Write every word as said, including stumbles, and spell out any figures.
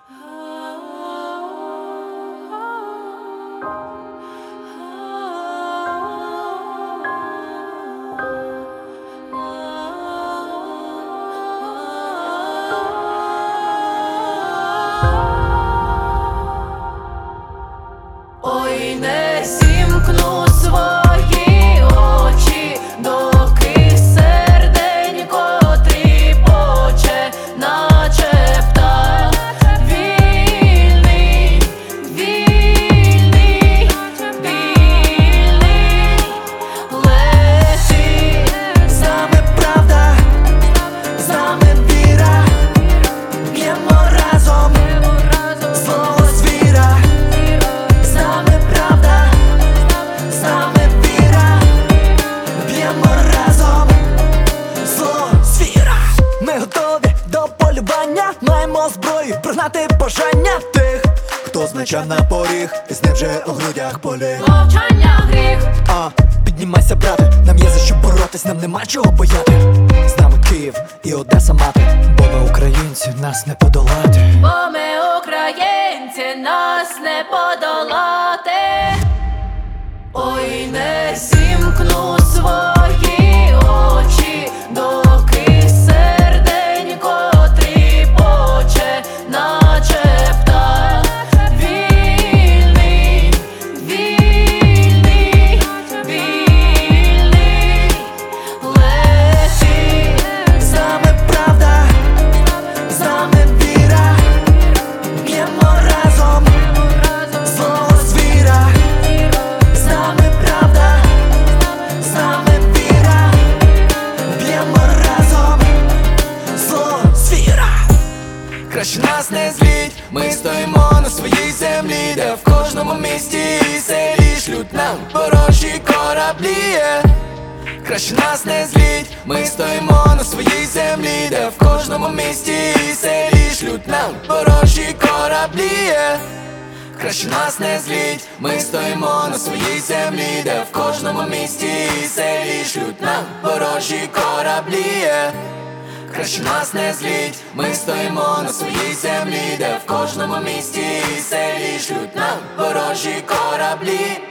Ой, не зімкну свої очі, доки серденько тріпоче, наче птах вільний, вільний, вільний летить. З нами правда, з нами віра, б'ємо разом злого звіра. З нами правда, з нами віра, б'ємо разом злого звіра. Ми готові до полювання, маємо зброю прогнати бажання тих, хто значав на поріг, і з ним вже у грудях болі. Мовчання гріх. А, піднімайся, брате, нам є за що боротись, нам нема чого бояти. З нами Київ і Одеса мати, бо ми українці, нас не подолати. Бо ми українці, нас не подолати. Ой, не зімкну свої очі, доки серденько тріпоче, наче птах вільний, вільний, вільний летить. З нами правда, з нами віра, б'ємо разом злого звіра. З нами правда, з нами віра, б'ємо разом злого звіра. Краще нас не зліть, ми стоїмо на своїй землі, де в кожному місті і селі шлють нам ворожі кораблі. Краще нас не зліть, ми стоїмо на своїй землі, де в кожному місті і селі шлють нам ворожі кораблі. Краще нас не зліть, ми стоїмо на своїй землі, де в кожному місті і селі шлють нам ворожі кораблі. Краще нас не зліть, ми стоїмо на своїй землі, де в кожному місті і селі шлють нам ворожі кораблі.